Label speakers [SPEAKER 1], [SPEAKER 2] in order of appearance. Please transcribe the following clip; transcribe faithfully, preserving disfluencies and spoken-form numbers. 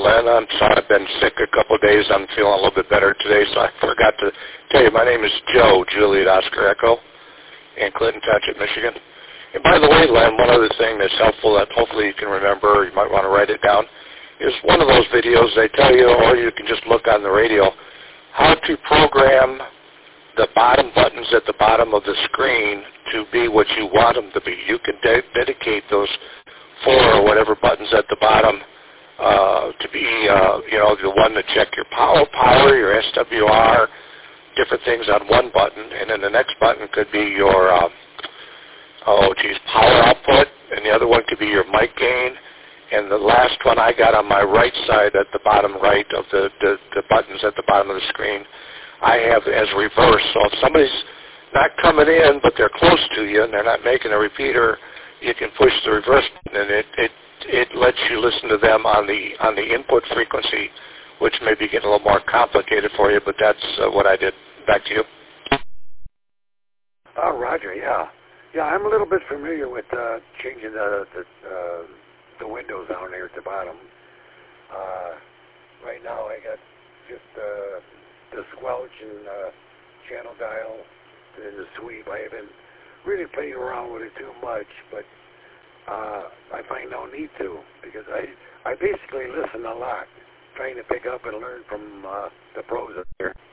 [SPEAKER 1] Len. I'm sorry I've been sick a couple of days. I'm feeling a little bit better today, so I forgot to tell you. My name is Joe, Juliet Oscar Echo, in Clinton Township, Michigan. And by the way, Len, one other thing that's helpful that hopefully you can remember, or you might want to write it down, is one of those videos they tell you, or you can just look on the radio, how to program the bottom buttons at the bottom of the screen to be what you want them to be. You can de- dedicate those four or whatever buttons at the bottom uh, to be, uh, you know, the one to check your power, power, your S W R, different things on one button, and then the next button could be your, uh, oh geez, power output, and the other one could be your mic gain, and the last one I got on my right side at the bottom right of the, the, the buttons at the bottom of the screen, I have as reverse. So if somebody's not coming in, but they're close to you and they're not making a repeater, you can push the reverse button, and it, it, it lets you listen to them on the on the input frequency, which may be getting a little more complicated for you, but that's uh, what I did. Back to you.
[SPEAKER 2] Oh, Roger, yeah. Yeah, I'm a little bit familiar with uh, changing the the, uh, the windows down there at the bottom. Uh, right now I got just uh, the squelch and uh, channel dial and the sweep. I haven't really played around with it too much, but uh, I find no need to, because I I basically listen a lot, trying to pick up and learn from uh, the pros up here.